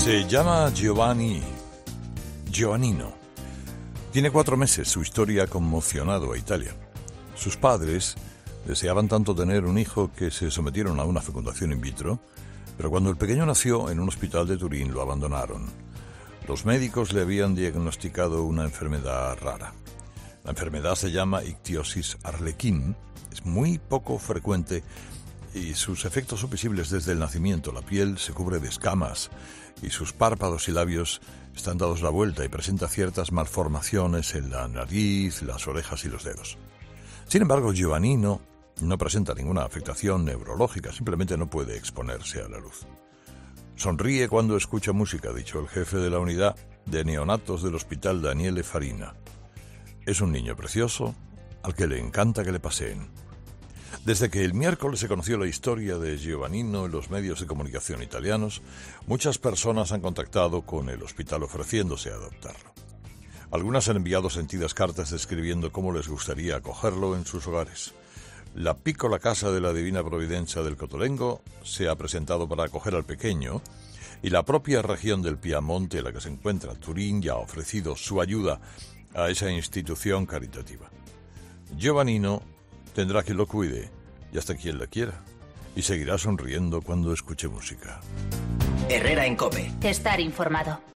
Se llama Giovannino. Tiene 4 meses. Su historia ha conmocionado a Italia. Sus padres deseaban tanto tener un hijo que se sometieron a una fecundación in vitro, pero cuando el pequeño nació en un hospital de Turín lo abandonaron. Los médicos le habían diagnosticado una enfermedad rara. La enfermedad se llama ictiosis arlequín, es muy poco frecuente y sus efectos son visibles desde el nacimiento. La piel se cubre de escamas y sus párpados y labios están dados la vuelta y presenta ciertas malformaciones en la nariz, las orejas y los dedos. Sin embargo, Giovannino no presenta ninguna afectación neurológica, simplemente no puede exponerse a la luz. Sonríe cuando escucha música, ha dicho el jefe de la unidad de neonatos del hospital, Daniele Farina. Es un niño precioso al que le encanta que le paseen. Desde que el miércoles se conoció la historia de Giovannino en los medios de comunicación italianos, muchas personas han contactado con el hospital ofreciéndose a adoptarlo. Algunas han enviado sentidas cartas describiendo cómo les gustaría acogerlo en sus hogares. La Piccola Casa de la Divina Providencia del Cotolengo se ha presentado para acoger al pequeño y la propia región del Piamonte, en la que se encuentra Turín, ya ha ofrecido su ayuda a esa institución caritativa. Giovannino tendrá quien lo cuide y hasta quien la quiera, y seguirá sonriendo cuando escuche música. Herrera en COPE. Estar informado.